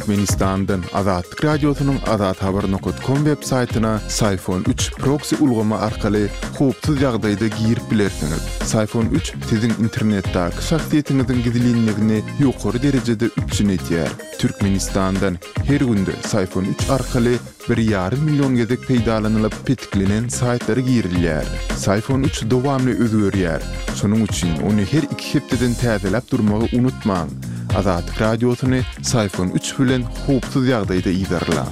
Türkmenistan'dan Azatlyk Radiosynyň azathabar.com web saytyna Sayfon 3 proxy ulgama arkaly howpsuz ýagdaýda girip bilersiňiz. Sayfon 3 siziň internetdäki şahsiýetiňiziň gizlinligini ýokary derejede üçinetýär. Türkmenistan'dan her günde Sayfon 3 arkaly 1,5 milyon gezek peýdalanylyp petiklenen saytlara girilýär. Sayfon 3 dowamly özgörýär. Şonuň üçin ony her 2 hepdeden täzelep durmagy unutmaň. Azatlyk Radiosyny Sayfon 3 bilen howpsuz ýagdaýda iýdirler.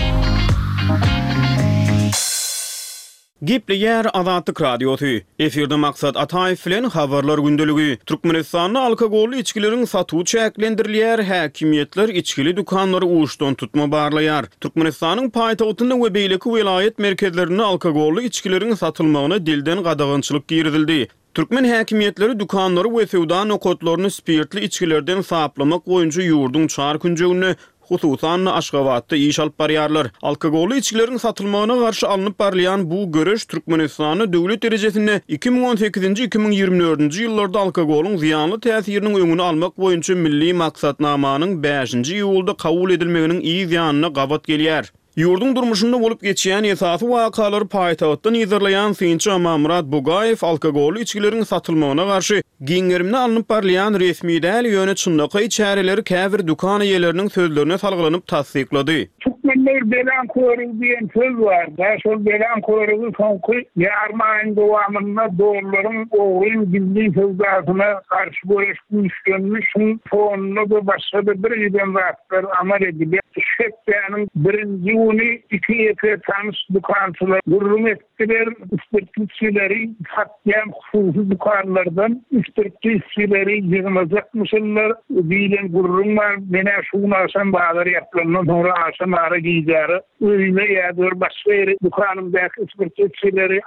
Gepli yer Azatlyk Radiosu. Efirde maksat Ataýew bilen habarlar gündeligi. Türkmenistanda alkogolly içkilerin satuwy çäklendirilýär, häkimetler içkili dukanlary uşdan tutma barlaýar. Türkmenistanyň paýtagtynda we beýleki welaýet merkezlerinde alkogolly içkilerin satylmagyna dilden gadagynçylyk girildi. Türkmen häkimetleri dukanlary we sewda nokotlaryny spirtli içkilerden saplamak boýunça ýurdun çar günjegini hususan Aşgabatda iş alyp barýarlar. Alkogolly içkilerin satylmagyna garşy alınıp barlayan bu görüş Türkmenistany döwlet derejesinde 2018-2024-nji ýyllarda alkogolun ziyanly täsirini öňüne almak boýunça milli maksatnamanyň 5-nji ýylda kabul edilmeginiň iyi ziyanyna gabat gelýär. Ýurdun durmuşynda bolup geçýän esasy wakalary paýtagtdan ýazyrlayan Synçy Amamrat Bugaýew alkogolly içkilerin satylmagyna garşy giňerimni alınıp barlayan resmi däl ýöne çyndaky çäreleri käbir dukan eýeleriniň sözlerine salgylanyp tasdiklady. Türkmenler belan korugy diýen söz bar. Şol belan korugy soňky ýarmaýyň dowamynda dowlaryň oglyn gizli sözdasyna garşy görüş güýçlenmiş fonuna da başga bir ýerden wagtlar amal edilýär. Şeýlerin birinji ýyly 2 ýeke tanys dukançylar gurrun etdiler. Üstürtüçileri satýan hususy dukanlardan üstürtüçileri ýygmazakmyşlar diýen gurrun var. Mene şunu aşan bagary ýapylandan sonra aşan ara giýjary. Öýle ýa-da başga ýere dukanymdaky üstürtüçileri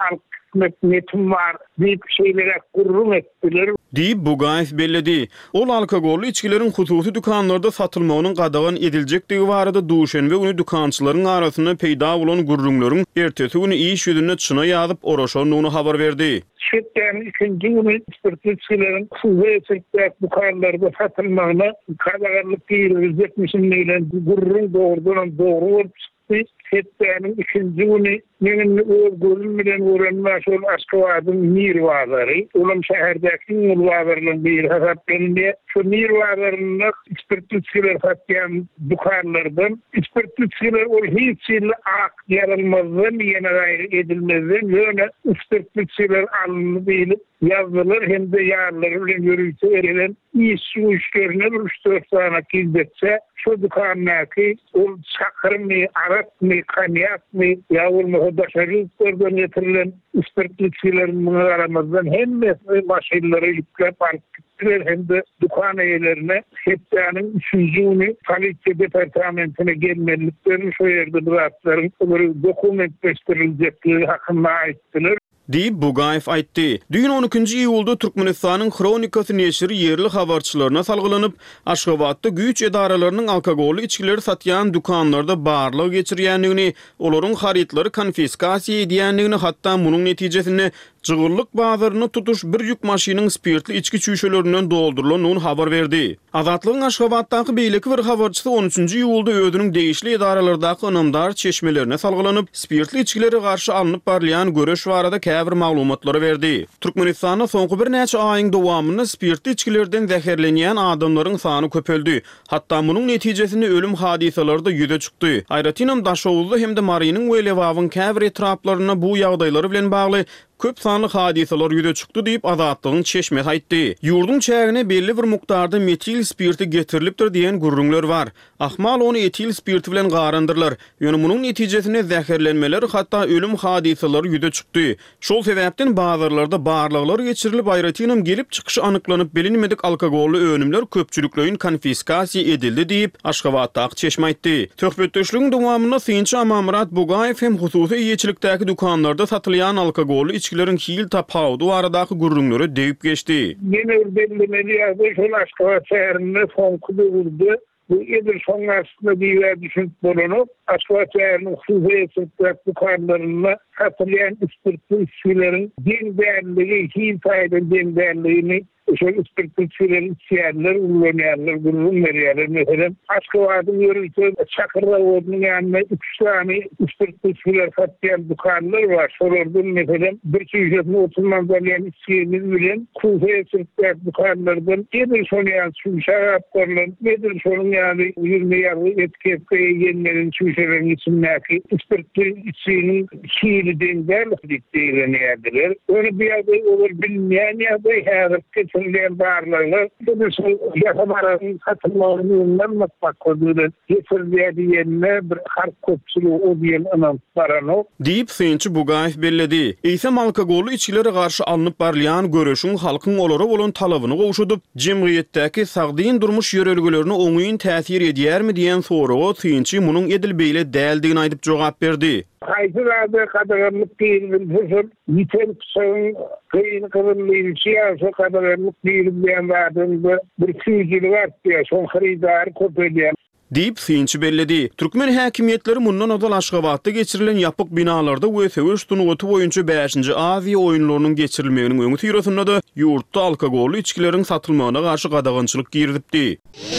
metum var, büyük şeylere gurrun ettiler. Diýip Bugaýew belledi. Ol alkogolly içkilerin hususy dukanlarda satylmagynyň gadagan ediljekdigi barada duşenbe güni dukançylaryň arasynda peýda bolan gurrunlaryň ertesi güni iş ýüzüne çyna ýazyp oraşanyny habar berdi. Şeýlerin ikinji güni üstürtüçilerin hususy dukanlarda satylmagyna gadaganlyk giýilýär bilen gurrun dogry Şeýlerin ikinji güni menin gözüm bilen öwrenmä şol Aşgabatdyň Mirwazary, ulam şäherdäki Mirwazaryň bir hasaplarynda şu Mirwazaryň üstürtüçiler satýan dukanlardan üstürtüçiler ol hiç ýyl ak ýaralmazdan ýene gaýry edilmezden ýöne üstürtüçiler alınıp bilip ýazdylar hem de ýarlary bilen ýörüýse erilen iş işlerine 3-4 sana kildetse şu dukannaky ol çakırmy, arakmy, kanyakmy ýa-da başarılardan getirilen üstürtüçilerin aramazdan hem de maşinleri yüklep alıp hem de dukan eýlerine hepsinin üçüncüni kalite departamentine gelmeliklerini şu yerde duratların dokumentleştirilecekleri hakkında aittiler. Diýip Bugaýew aýtdy. Düýün 12-nji ýylda Türkmenistanyň Kronikasy neşri ýerli habarçylaryna salgylynyp, Aşgabatda güýç edaralarynyň alkogolly içkileri satýan dukanlarda barlyk geçirýändigini, olaryň harytlary konfiskasiýa edýändigini, hatda munyň netijesinde Jygyrlyk bazaryny tutuş bir ýük maşynyň spirtli içki çüýşelerinden doldurulanyny habar berdi. Azatlygyň Aşgabatdaky beýleki bir habarçysy 13-nji ýylda özüniň değişli edaralardaky ynamdar çeşmelerine salgylanyp, spirtli içkileri garşy alınıp barlayan görüş barada käbir maglumatlary berdi. Türkmenistanda soňky bir näçe aýyň dowamında spirtli içkilerden zäherlenýän adamlaryň sany köpeldi. Hatda munyň netijesinde ölüm hadiseleri de ýüze çykdy. Aýratynam Daşowuzda hem de Marynyň we Lewawyň käbir etraplaryna bu ýagdaýlary bilen bagly köp sanly hadiseler ýüze çykdy diýip Azatlygyň çeşme aýtdy. Ýurdun çägine belli bir mukdarda metil spirti getirilipdir diýen gurrunlar var. Ahmal onu etil spirti bilen garandyrlar. Ýöne munyň netijesinde zäherlenmeler hatda ölüm hadiseleri ýüze çykdy. Şol sebäpden bazarlarda barlyklar geçirilip aýratynam gelip çykyşy anyklanyp bilinmedik alkogolly önümler köpçülikleriň konfiskasiýa edildi diýip Aşgabatdaky çeşme aýtdy. Töhbetdeşligiň dowamynda Synçy Amamrat Bugaýew hem hususy ýeçilikdäki dukanlarda satylýan alkogolly içkilerin hil tapawdy aradaky gurrunlary deýip geçdi. Yine bellemeli ýazdy şol Aşgabat şäherinde fonkudy urdu. Bu edir soňasynda diýär düşünip bolanyp Aşgabatçıların hususi esirtlik bukarlarına satılayan ispirtli içkilerin din değerliliği, hil faydalı din değerliğini ispirtli içkilerin içiyenler, uygulamayanlar, gururun veriyorlar. Mesela Aşgabat'ın yürütü Çakırda olduğunun yanına 3 tane ispirtli içkiler satılayan bukarlar var. Sorordum mesela bir çeşitli oturmanlarlayan içkiyemiz bilen hususi esirtlik bukarlardan nedir sonu yani şaraplarla, nedir sonu yani 20 yarı etkeye yenlerin çüşelerin isimlaki ispirtli içkinin hili dengellik değileniyediler. Öyle bir aday olur bilmeyen aday her getirilen bağırlarla yaşamaların satılmalarını yönler matmak kodular. Getirdiği yerine bir harp kopsulu o diyen anam paranı. Deyip Seynçi Bugayev belledi. Eýsem alkogolly içkilere garşy alınıp barlayan görüşün halkyň olara bolan talabyny gowşudyp, jemgyýetdäki sagdyn durmuş ýörelgilerini oňuýyn täsir edýärmi diýen soraga Seynçi munyň edilbeýle däldigini aýdyp jogap berdi. Kayıtlarda kadarlık değilim. Yitel kısağın kıyın kırılıyım. Siyasi kadarlık değilim diyen vadında bir füzili var diye son haridarı kopediyen. Deyip Seynçi belledi. Türkmen häkimiýetleri mundan odal Aşgabatda geçirilen yapık binalarda UEFA üstünlüğü boýunça 5-nji Aziýa oýunlarynyň geçirilmeginiň öňü ýürüsinde de ýurtda alkogolly içkilerin satylmagyna garşy gadagynçylyk girdipdi.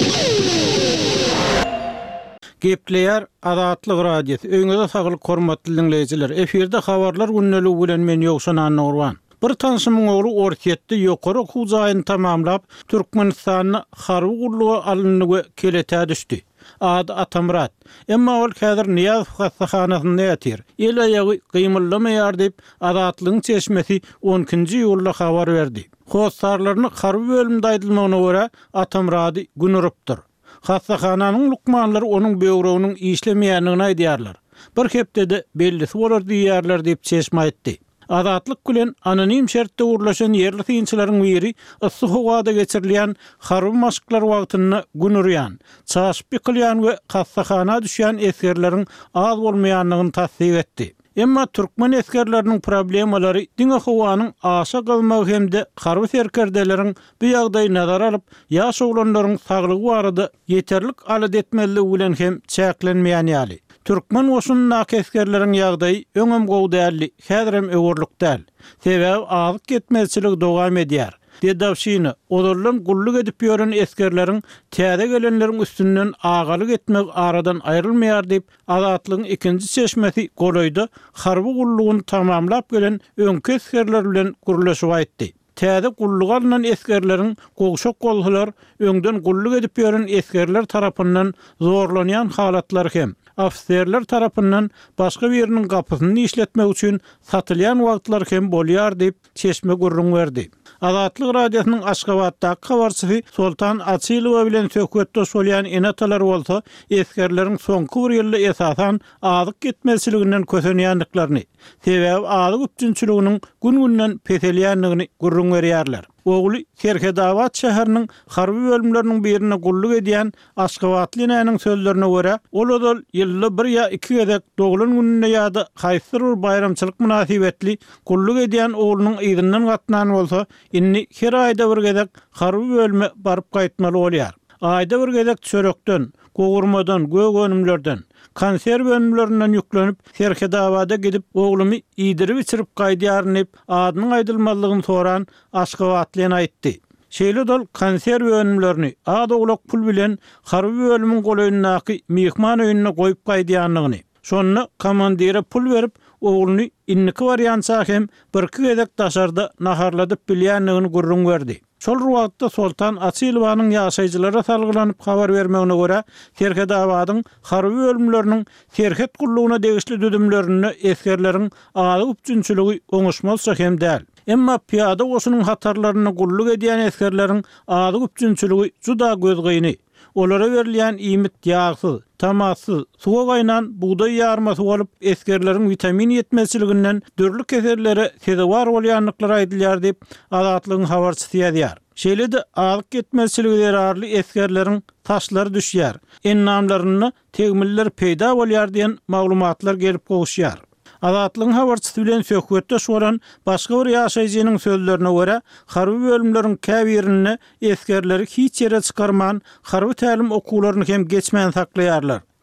Gepleýär Azatlyk radiosu. Öňüňizde saglyk hormatly dinleýijiler. Eferde habarlar günneligi bilen men Ýogşan Annurwan. Bir tanşymyň ogly Orkiýetde ýokary okuw jaýyny tamamlap Türkmenistanyň harby gullugy alanyny keletä düşdi. Ady Atamrat. Emma ol häzir Niýaz hastahanasynda ýatyr. El aýagy gymylamaýar diýip Azatlygyň çeşmesi 12-nji ýylda habar berdi. Hostarlaryny harby bölümde aýdylmagyna görä Atamrady günurypdyr. Hastahananyň lukmanlary onuň böwreginiň işlemeýänligini aýdýarlar. Bir hepde bellisi bolar diýýärler diýip çeşme aýtdy. Azatlyk bilen anonim şertde urlaşan yerli synçylaryň biri ıssy howada geçirilýän harby maşyklar wagtyny günürýän, çaşyp ýykylýan we hastahana düşýän eskerleriň az bolmaýanlygyny tasdiq etdi. Emma Türkmen eskerleriniň problemalary diňe howanyň aşa galmagy hemde harby serkerdeleriň bu ýagdaýy nazara alyp ýaş oglanlaryň saglygy barada ýeterlik alat etmeligi bilen hem çäklenmeýän ýaly. Türkmen oşunun eskerleriň ýagdaýy öňem gowdäli, häzirem öwürlük däl. Sebäbi azyk getmezçilik dowam edýär. Dedawşyny olarlaryň gulluk edip ýören eskerleriň täze gelenleriň üstünden agalyk etmek aradan aýrylmaýar diýip Azatlygyň ikinji çeşmesi golaýda harby gullugyny tamamlap gelen öňki eskerler bilen gurulşyp aýtdy. Täze gulluk alynan eskerleriň gowşak golhylar öňden gulluk edip ýören eskerler tarapyndan zorlanýan halatlar hem ofisiýerler tarapyndan başga biriniň gapysyny işletmek üçin satylýan wagtlar hem bolýar diýip çeşme gurrun berdi. Azatlyk radiosynyň Aşgabatdaky habarçysy Sultan Asylowa bilen söhbetde bolýan enatalar bolsa, eskerleriň soňky bir ýylda esasan azyk getmezçiliginden kösenýänliklaryny, sebäbi azyk üçinçiliginiň gün-günden peselýänligini gurrun berýärler. Ogly Serkedawat şäheriniň harby bölümleriniň birine gulluk edýän Aşgabatly näniň sözlerine görä, ol odal ýylda 1 ýa 2 gezek doglan gününe ýa-da haýsyr bir bayramçylyk münasibetli gulluk edýän oglunyň ýygynyň gatnan bolsa, inni her aýda bir gezek harby bölüme baryp gaýtmaly bolýar. Aýda bir gezek çörekden, gowurmadan, gögönümlerden, konserw bölümlerinden ýüklenip Serkedawada gidip oglumy ýydyryp içirip gaýdýarnyp adynyň aýdylmalygyny soran Aşgabatly aýtdy. Şeýle dol konserw bölümlerini ad oglak pul bilen harby bölümiň golaýyndaky mehman öýüne goýup gaýdýanlygyny, şonu komandire pul berip ogluny inniki wariantsa hem bir-iki gezek daşarda naharladyp bilýänligini gurrun berdi. Şol wagtda Sultan Asylowyň ýaşaýjylara salgylanyp habar bermegine görä, Serkedawadyň harby bölümleriniň serket gullugyna degişli düdümlerini eskerleriň aly üçinçiligi oňuşmalsa hem däl. Emma piyada oşunyň hatarlaryny gulluk edýän eskerleriň aly üçinçiligi juda gözgäýni. Olara berilýän iýmit ýagsyz, tamassız, suwa gaýnan buğday ýarmasy bolup eskerleriň vitamin ýetmezçiliginden dürli keserlere sedewar bolýanlyklary aýdylýar diýip Azatlygyň habarçysy ýazýar. Şeýle-de azyk ýetmezçiligi derarly eskerleriň taşlary düşýär, ennamlaryny tegmiller peýda bolýar diýen maglumatlar gelip gowuşýar. Azatlygyň habarçysy bilen söhbetde şolan başga bir ýaşaýjynyň sözlerine görä, harby bölümleriň käbirini eskerleri hiç ýere çykarman, harby tälim okuwlaryny hem geçmän saklaýarlar.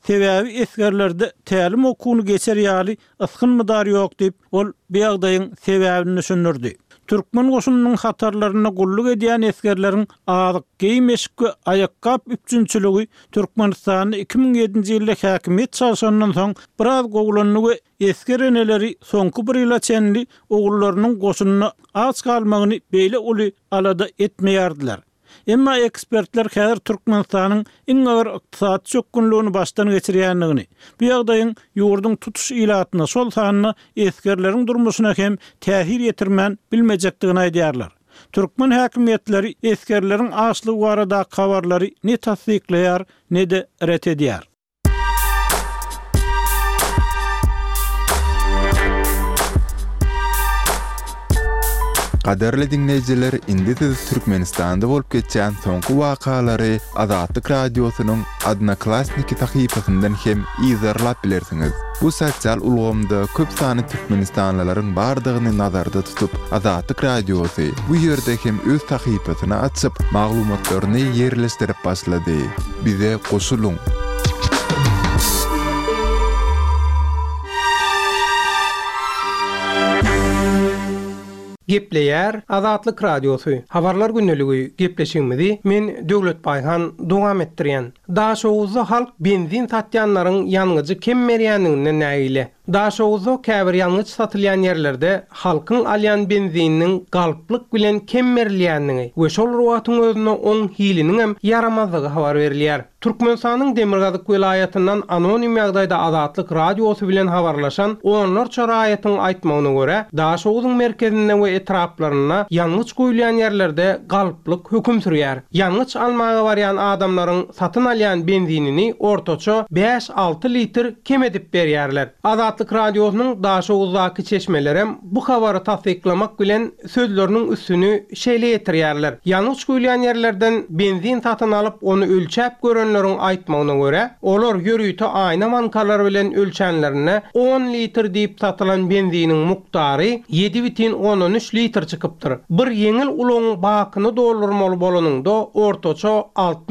Sebäbi esgerlerde tälim okuny geçer ýaly ysgynmydar ýok diýip ol beýagdaýyň sebäbini düşünürdi. Türkmen goşunynyň hatarlaryna gulluk edýän esgerleriň azyk giýmeşik we ayakkap üçünçüligi Türkmenistanyny 2007-nji ýylda häkimet çalşandan soň biraz gowlanyny we esker eneleri soňky bir ýyla çenli ogullarının goşunyna az kalmagyny beýle uly alada etmeýärdiler. Emma ekspertler häzir Türkmenistanyň iň agyr ykdysat çökünlüğini başdan geçirýändigini, bu ýagdaýyň ýurduň tutuş ilatyna şol sanyna eskerleriň durmuşyna hem täsir ýetirmän bilmejekdigini aýdýarlar. Türkmen häkimetleri eskerleriň açlygy barada habarlary ne tasdikleýär, ne de ret edýär. Qaderli dinleyijiler, indi siz Türkmenistanda bolup geçen soňky wakalary Azatlyk radiosynyň Odnoklassniki sahypasyndan hem izarlap bilersiňiz. Bu sosial ulgamda köp sany Türkmenistanlylaryň bardygyny nazarda tutup, Azatlyk radiosy bu ýerde hem öz sahypasyny açyp, maglumatlaryny ýerleşdirip başlady. Bize goşuluň. Gepleýär Azatlyk radiosu. Habarlar günneligi gepleşigimizi men Döwlet Baýhan dowam etdirýän. Daşowuzda halk benzin satýanlaryň ýanyjy kemmerýändigine näýile. Daşowuzda käbir ýanyjy satylýan ýerlerde halkyň alýan benzininiň galyplyk bilen kemmerilýändigi we şol ruwatyň özüne oň hiliniň hem yaramazlygy habar berilýär. Türkmenistanyň Demirgazyk vilayatyndan anonim ýagdaýda Azatlyk radiosu bilen habarlaşan onlarça raýatyň aýtmagyna görä, Daşowuzyň merkezinde we etraplaryna ýanyç goýulan ýerlerde galyplyk höküm sürýär. Ýanyç almaga barýan adamlaryň satyn alýan benzinini ortaça 5-6 litr kem edip berýärler. Azatlyk radiosynyň Daşowuzdaky çeşmelerem bu habary tasdiklamak bilen sözleriniň üstüni şeýle ýetirýärler. Ýanyç goýulan ýerlerden benzin satyn alyp onu ölçäp görenleriň aýtmagyna görä, olar ýörüýte aýna mankalary bilen ölçenlerine 10 litr diýip satylan benziniň muktary 7,13 litr çykypdyr. Bir ýeňil uloň bakyny doldurmaly bolanyňda ortaça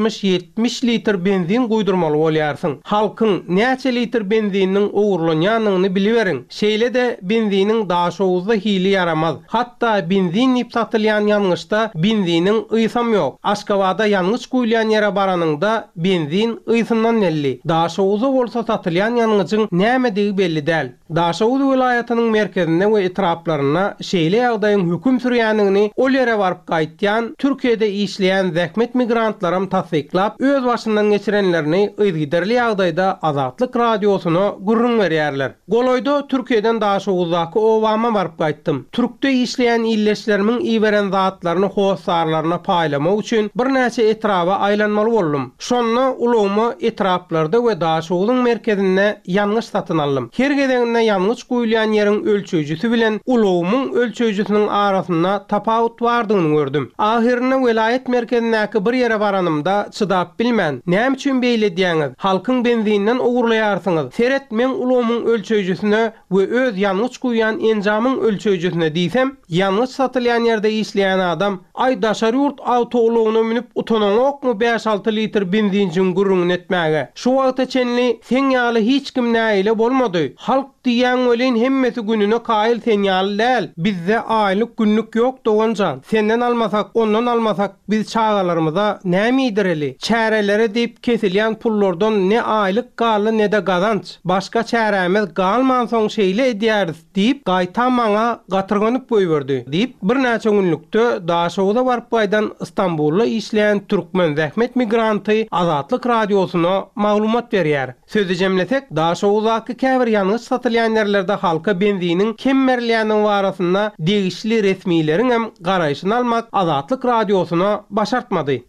60-70 litr benzin guýdurmaly bolýarsyň. Halkyň näçe litr benziniň ogurlanýanyny biliberiň. Şeýle de benziniň Daşowuzda hili yaramaz. Hatda benzin diýip satylýan ýanyşda benziniň ýysam ýok. Aşgabada ýanyş goýulan ýere baranyňda benzin ýysyndan nelli. Daşowuzda bolsa satylýan ýanyjyň nämetigi belli däl. Daşowuz vilayatynyň merkezinde we etraplaryna şeýle ýagdaýyň höküm sürýändigini ol ýere baryp gaýtýan Türkiýede işleýän zähmet migrantlaram tasdiklap öz başyndan geçirenlerini ýygyderli ýagdaýda Azatlyk radiosyna gurrun berýärler. Goloýda Türkiýeden Daşowuzdaky owama baryp gaýtdym. Türkde işleýän illeşlerimiň iýberen zatlaryny howsarlaryna paýlamak üçin bir näçe etraba aýlanmaly boldum. Şonda ulamy etraplarda we Daşowuzyň merkezinde ýanyş satyn aldym. Her gedeginde ýanyş goýulan ýeriň ölçüjüsi bilen ulawymyň ölçüjüsiniň arasynda tapawut bardygyny gördüm. Ahirine welayet merkezindäki bir ýere baranymda çydap bilmän. Näme üçin beýle diýäňiz? Halkyň benzininden ogurlaýarsyňyz. Seret men ulawymyň ölçüjüsine we öz ýanyş goýan enjamyň ölçüjüsine diýsem, ýanyş satylýan ýerde işleýän adam ay daşary ýurt awtogulawyna minip utanokmy 5-6 litr benzinjin gurrun etmäge. Şu wagta çenli sen ýaly hiç kim näile bolmady. Halk diýen welin hemmesi gününe kaýyl sen ýaly däl. Bizde aýlyk günlük ýok doganjan. Senden almasak, ondan almasak biz çağalarymyza näme ýdireli? Çärelere diýip kesilýän pullardan ne aýlyk galy ne de gazanç. Başga çäremiz galman soň şeýle edýäris diýip gaýta maňa gatyrganyp goýberdi diýip bir näçe günlükde Daşowuzda baryp gaýdan Istanbulda işleýän türkmen zähmet migranty Azatlyk radiosyna maglumat berýär. Sözü jemlesek, Daşowuzdaky käbir ýanyş satylýan ýerlerde halka benziniň kemmerilýäniň barasynda degişli resmiýleriň hem garaýşyny almak Azatlyk radiosyna başartmady.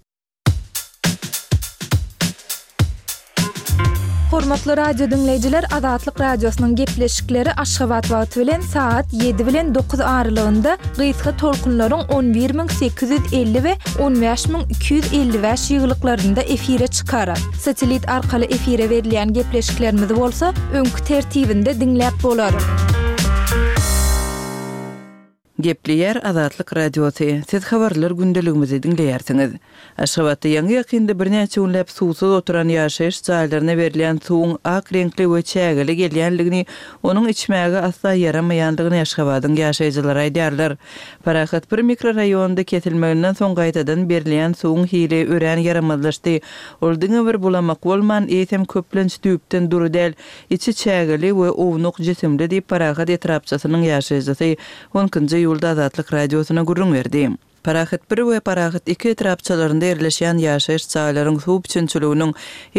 Hormatly radio dinleyijiler, Azatlyk radiosynyň gepleşikleri Aşgabat wagty bilen saat 7 bilen 9 aralygynda gysga tolkunlaryň 11850 we 15255 ýygylyklarynda efire çykarar. Satelit arkaly efire berilýän gepleşiklerimiz bolsa öňkü tertibinde dinläp bolar. Gepleyer Azatlyk Radiosu. Siz habarlar gündeligimizi dinleýärsiňiz. Aşgabatda ýangy ýakynda bir näçe günläp suwsuz oturan ýaşaýyş jaýlaryna berilen suwuň ak renkli we çägeli gelýänligini, onuň içmäge asla yaramaýandygyny Aşgabatyň ýaşaýjylary aýdýarlar. Parahat bir mikroraýonda ketilmegenden soň gaýtadan berilen suwuň hile ören yaramazlaşdy. Ol diňe bir bulamak bolman eýtem köplenç düýpden durudel, içi çägeli we ownuq jisimli diýip Parahat etrapçasynyň ýaşaýjysy 10-njy ýylda Azatlyk Radiosyna gurrun berdi. Parahat 1 we Parahat 2 etrapçalarynda yerleşýän ýaşaýyş jaýlarynyň suw üçinçiliginiň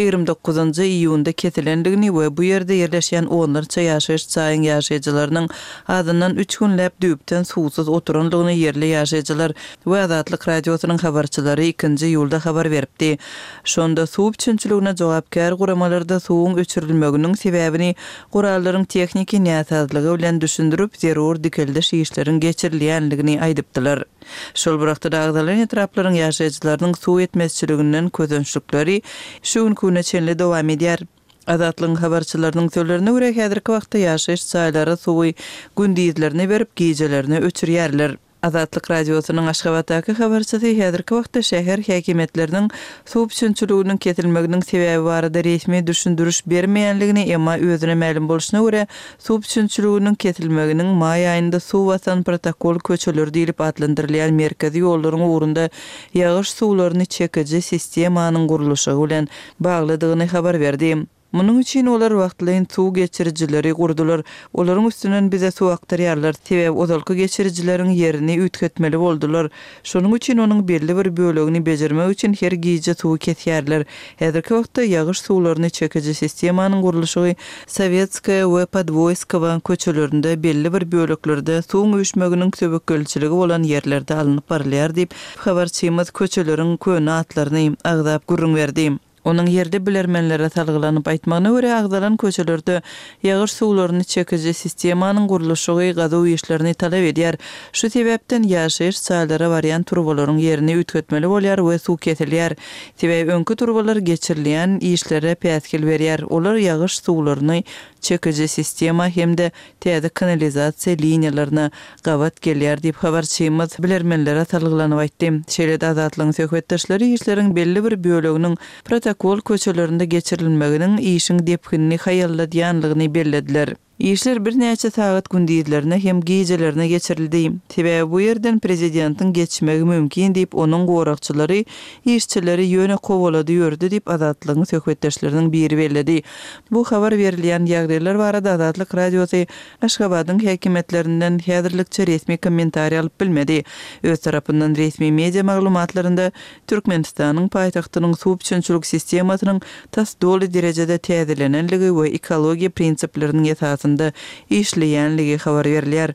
29-njy iýunda ketilendigini we bu ýerde yerleşýän onlarça ýaşaýyş jaýyň ýaşaýjylarynyň adyndan 3 günläp düýpden suwsuz oturanlygyny yerli ýaşaýjylar we Azatlyk Radiosynyň habarçylary 2-nji ýylda habar beripdi. Şonda suw üçinçiligine jogapkär guramalarda suwuň öçürilmeginiň sebäbini gurallaryň tekniki näsazlygy bilen düşündirip zerur dikeldeş işleriň geçirilýänligini aýdypdylar. Şol bırakta dağdalan etraplaryň ýaşaýjylarynyň suw etmezçiliginden közönçlükleri şu günküne çenli dowam edýär. Azatlyň habarçylarynyň sözlerine görä häzirki wagtda ýaşaýyş jaýlary suwy gündizlerine berip gejelerini öçürýärler. Azatlyk Radiosynyň Aşgabatdaky habarçysy häzirki wagtda şäher häkimetleriniň suw üçinçiliginiň ketilmeginiň sebäbi barada resmi düşündürüş bermeýänligini, emma özüne ma'lum bolşyna görä suw üçinçiliginiň ketilmeginiň maý aýynda suw wasan protokol köçeler diýilip adlandyrylýan merkezi ýollaryň ugrunda ýagyş suwlaryny çekeji sistemanyň gurulşy bilen bagladygyny habar berdi. Munyň üçin olar wagtlaryň suw geçirijileri gurdular. Olaryň üstünden bize suw aktarýarlar. Sebäbi ozalky geçirijileriň ýerini ütgetmeli boldular. Şonuň üçin onuň belli bir bölegini bejermek üçin her gije suw kesýärler. Häzirki wagtda ýagyş suwlaryny çekeji sistemanyň gurulşy Sowetskaya we Podvoyskaya köçelerinde belli bir böleklerde suwun üýşmeginiň söbekkelçiligi bolan ýerlerde alınıp barylýar diýip habarçymyz köçeleriň köne atlaryny agdap gurrun berdi. Onun yerde bilermenlere salgylanyp aýtmagyna görä agdalan köçelerde ýagyş suwlaryny çekeji sistemanyň gurulşy gazaw işlerini talap edýär. Şu sebäpden ýaşaýyş jaýlary barýan turbolaryň ýerini ütgetmeli bolýar we suw kesilýär. Sebäbi öňkü turbalar geçirilýän işlere päsgil berýär. Olar ýagyş suwlaryny çekeji sistema hemde täze kanalizasiýa liniýalaryna gawat gelýär diýip habarçymyz bilermenlere salgylanyp aýtdy. Şeýle Azatlyň söhbetdeşleri işleriň belli bir böleginiň protokol köçelerinde geçirilmeginiň işiň depkinini haýalladýanlygyny bellediler. İşler bir näçe saat gündizlerine hem gejelerine geçirildi. Sebäbi bu ýerden prezidentiň geçmegi mümkin diýip onuň gorakçylary işçileri ýöne kowalady ýördi diýip Azatlygyň söhbetdeşleriniň biri belledi. Bu habar berilýän ýagdaýlar barada Azatlyk Radiosy Aşgabatyň häkimetlerinden häzirlikçe resmi kommentariýa alyp bilmedi. Öz tarapyndan resmi media maglumatlarynda Türkmenistanyň paýtagtynyň suw üçinçilik sistemasynyň tas doly derejede täzelenenligi we ekologiýa prinsipleriniň esasy işleýänligi habar berilýär.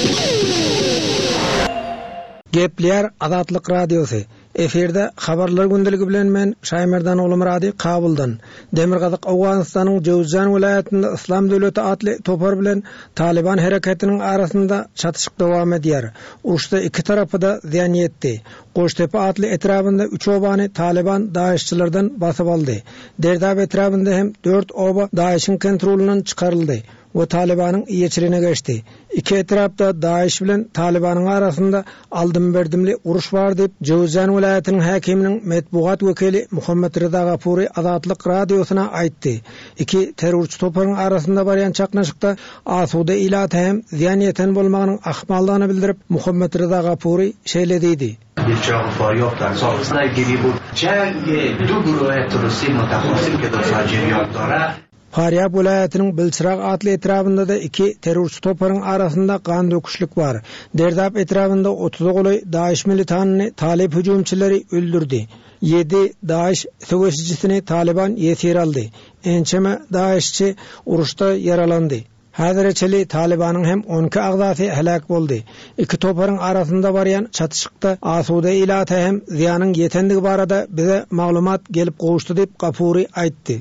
Gepleýär Azatlyk Radiosu. Eferde habarlar gündeligi bilen men Şaýmerdan Olumrady Kabuldan. Demirgazyk Awganystanyň Jowzjan welaýatynda Islam döwleti atly topar bilen Taliban hereketiniň arasynda çatışyk dowam edýär. Uşda iki tarapda ziýan ýetdi. Goştepe atly etrafynda 3 obany Taliban daýyşçylardan basyp aldy. Derdab etrafynda hem 4 oba daýyşyň kontrolünden çykaryldy. O Talibanyň ýeçirine geçdi. İki etrapda Daesh bilen Talibanyň arasynda aldym berdimli uruş bar diýip Jowzjan welaýatynyň häkiminiň medbugat wekili Muhammed Rıza Gapuri Azatlyk Radiosyna aýtdy. İki terrorçy toparyň arasynda barýan çaknaşykda asuda ilat hem ziýan ýeten bolmagynyň ahmallygyny bildirip Muhammed Rıza Gapuri şeýle diýdi. Faryab welaýatynyň Bilçirak atly etrafynda da iki terrorçy toparyň arasynda gan döküşlik bar. Derdap etrafynda 30 goly Daesh militanyny Talib hüjümçileri öldürdi. 7 Daesh söwesçisini Taliban ýetir aldy. Ençeme Daeshçi uruşda yaralandy. Häzirçeli Talibanyň hem 12 agzasy helak boldy. İki toparyň arasynda barýan çatışykda asuda ilata hem ziýanyň ýetendigi barada bize maglumat gelip gowuşdy diýip Gapuri aýtdy.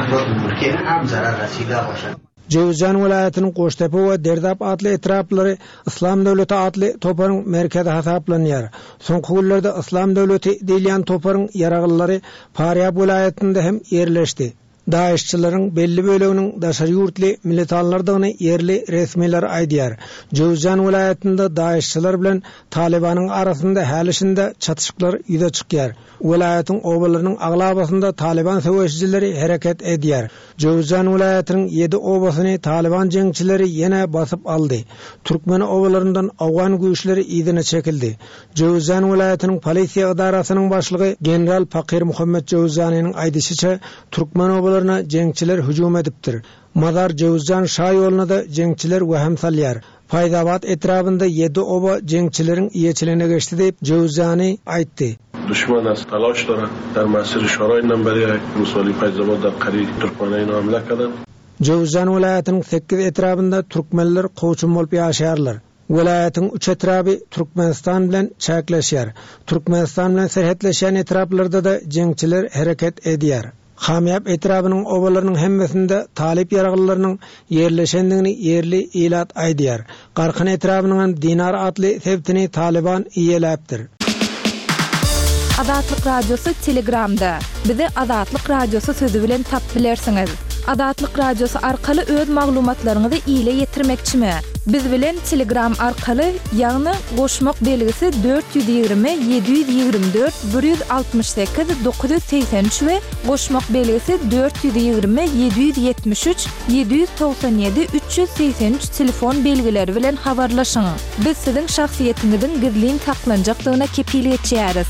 Jowzjan welaýatynyň Goştepe we Derdap atly etraplary Islam döwleti atly toparyň merkezi hasaplanýar. Soňky günlerde Islam döwleti diýilýän toparyň ýaragylary Faryab welaýatynda hem ýerleşdi. Daişçilerin belli bölüğünün daşary ýurtly militanlardygyny yerli resmiler aýdýar. Jowzjan vilayatynda daişçiler bilen Talibanyň arasynda hälisinde çatışyklar ýüze çykýar. Vilayatyň obalarynyň aglabasynda Taliban söwüşçileri hereket edýär. Jowzjan vilayatynyň 7 obasyny Taliban jeňçileri ýene basyp aldy. Türkmen obalaryndan awgan güýçleri ýygyna çekildi. Jowzjan vilayatynyň polisiýa idarasynyň başlygy general Fakir Muhammed Jowzjanyň aýdysynça Türkmen obalaryna jeňçiler hüjum edipdir. Mazar Jowzjan şaý ýoluna da jeňçiler wähem salýar. Faydabat etrafında 7 oba jeňçilerin iýeçiligine geçdi diýip Jowzjany aýtdy. دشمن از تلاش داره در مسیر شورای نمبری مثالی فیض‌آباد در قریب ترکمنان حمله کردند. Jowzjan vilayatynyň 8 etrafında Türkmenler goçum bolup ýaşaýarlar. Vilayatyň 3 etrafy Türkmenistan bilen çäkleşýär. Türkmenistan bilen serhetleşen etraflarda da jeňçiler hereket edýär. Hamyap etrafynyň obalarynyň hemmesinde talip ýaraglylarynyň yerleşendigini yerli ilat aýdýar. Garkyn etrafynyň Dinar adly sebtini Taliban iýeläpdir. Adatlyk radiosu Telegramda. Bizi Adatlyk radiosu sözü bilen tap bilersiňiz. Adatlyk radiosu arkaly öz maglumatlaryňyzy ýyla ýetirmekçimi? Biz bilen Telegram arkaly ýagny goşmak belgisi 420 724 168 983 we goşmak belgisi 420 773 797 383 telefon belgileri bilen habarlaşyň. Biz siziň şahsiýetiňiziň gizlin taklanjaklygyna kepillik etýäris.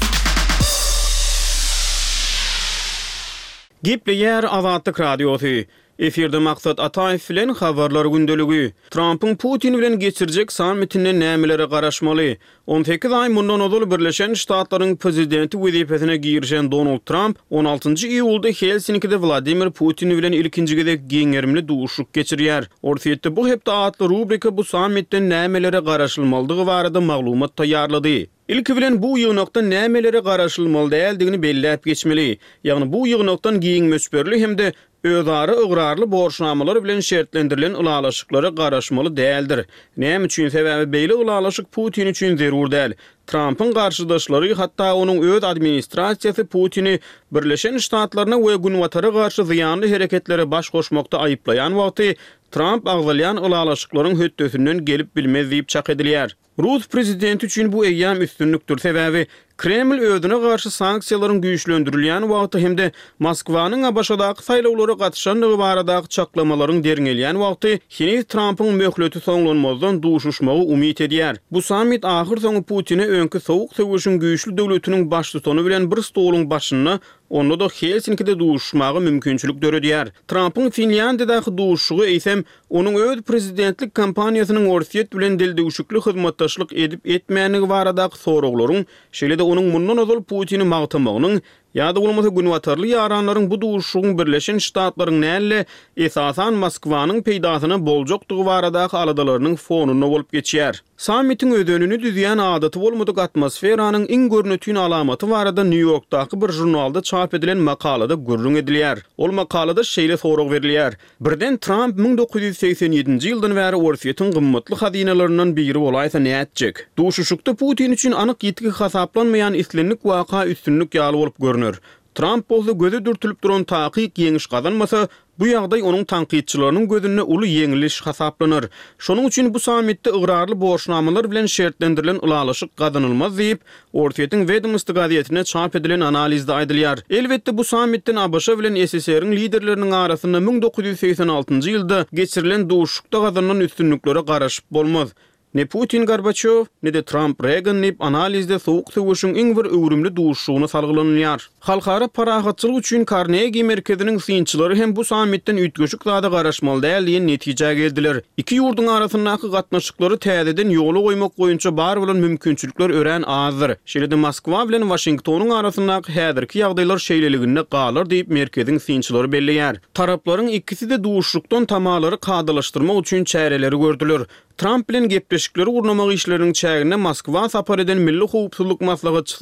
Gepleýär Azatlyk radiosu. Efirde Maksat Ataýew bilen habarlar gündeligi. Trump'ın Putin bilen geçirjek sammitinde nämelere garaşmaly? 18 ay mundan ozal Birleşen Ştatlaryň prezidenti wezipesine girişen Donald Trump 16 iýulda Helsinki'de Vladimir Putin bilen ilkinji gezek geňerimli duşuk geçirýär. Ortaýetde bu hepde atly rubrika bu sammitden nämelere garaşylmalydygy barada maglumat taýýarlady. İlki bilen bu ýygnakda nämelere garaşylmaly däldigini belläp geçmeli. Ýagny bu ýygnakdan giň mösberli hemde özarı ıgrarly borçnamalar bilen şertlendirilen ulalaşyklara garaşmaly däldir. Näme üçin sebäbi beýle ulalaşyk Putin üçin zerur däl. Trump'ın garşydaşlary hatda onuň öz administrasiýasy Putini Birleşen Ştatlaryna we Günwatara garşy zyýanly hereketlere baş goşmakda aýyplaýan wagty Trump agzalyan ulalaşyklaryň hötdesinden gelip bilmez diýip çak edilýär. Rus prezidenti üçin bu eýýam üstünlükdir. Sebäbi Kreml özüne garşy sanksiýalaryň güýçlendirilýän wagty hemde Moskwanyň abaşadaky saýlawlara gatnaşanlygy baradaky çaklamalaryň derňelýän wagty hini Trump'yň möhleti soňlanmazdan duşuşmagy umyt edýär. Bu sammit ahyr soňy Putin'e öňkü sowuk söwüşiň güýçli döwletiniň baş tutany bilen bir stoluň başyna onda da Helsinki'de duşmagy mümkinçilik döredýär. Trump'yň Finlandiýadaky duşugy eýsem onuň öz prezidentlik kampaniýasynyň orsiýet bilen dildegüşikli hyzmatdaşlyk edip etmänligi baradaky soraglaryň şeýle-de onuň mundan ozal Putini magtamagynyň ýa-da bolmasa günwatarly ýaranlaryň bu duşugyň Birleşen Ştatlaryň näle esasan Moskwanyň peýdasyna boljokdygy baradaky aladalarynyň fonuna bolup geçýär. Sammitiň ödönüni düzýän adaty bolmadyk atmosferanyň iň görnetýän alamaty barada New Yorkdaky bir jurnalda çap edilen makalada gürrüň edilýär. Ol makalada şeýle sorag berilýär. Birden Trump 1987-nji ýyldan bäri orsiýetiň gymmatly hazinalarynyň biri bolaýsa näetjek? Duşuşykda Putin üçin anyk ýetki hasaplanmaýan islenlik waka üstünlük ýaly bolup görünür. Trump bolsa göze dürtülüp duran takyk ýeňiş gazanmasa, bu ýagdaý onuň tanqidçilarynyň gözünde uly ýeňiliş hasaplanır. Şonuň üçin bu sammitde ıgrarly borçnamalar bilen şertlendirilen ulalaşyk gazanylmaz diýip, Ortaýetiň Wedmist gazetine çap edilen analizde aýdylýar. Elbetde bu sammitden ABŞ bilen SSR-iň liderleriniň arasynda 1986-njy ýylda geçirilen duşukda gazanılan üstünliklere garaşyp bolmaz. Ne Putin Gorbaçov, ne de Trump Reagan nip analizde sowuk söwüşiň iň bir öwrümli duşugyna salgylanýar. Halkara parahatçylyk üçin Carnegie merkeziniň synçylary hem bu sammitden ütgeşik zada garaşmaly däl diýen netije geldiler. Iki ýurduň arasyndaky gatnaşyklary täzeden ýola goýmak boýunça bar bolan mümkinçilikler ören azdyr. Şeýle-de Moskwa bilen Washingtonyň arasyndaky häzirki ýagdaýlar şeýleliginde galar diýip merkeziň synçylary belleýär. Taraplaryň ikisi de duşukdan tamalary kadalaşdyrmak üçin çäreleri gördüler. Trump bilen gepleşikleri gurnamak işleriniň çägine Moskwa sapar eden Milli Howpsuzlyk maslahatçysy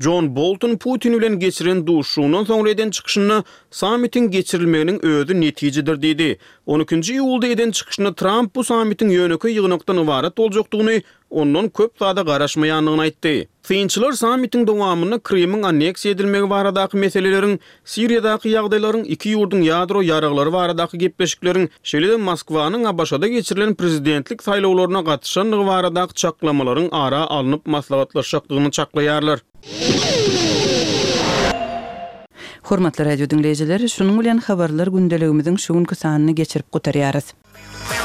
John Bolton Putin bilen geçiren duşuşundan soňra eden çykyşyny sammitin geçirilmeginiň özü netijedir diýdi. 12-nji iýulda eden çykyşyny Trump bu sammitin ýöneki ýygnakdan ibaret boljakdygyny, ondan köp zada garaşmaýanlygyny aýtdy. Synçylar sammitin dowamyny Krymyň anneksiýa edilmegi baradaky meseleleriň, Siriýadaky ýagdaýlaryň, iki ýurdun ýadro ýaraglary baradaky gepleşikleriň, şeýle Moskwanyň Abaşada geçirilen prezidentlik saýlawlaryna gatnaşanlygy baradaky çaklamalaryň ara alınıp maslahatlaşakdygyny çaklaýarlar. Hormatly radio dinleýijiler, şunuň bilen habarlar gündeligimiziň şu günkü sanyny geçirip gotarýarys.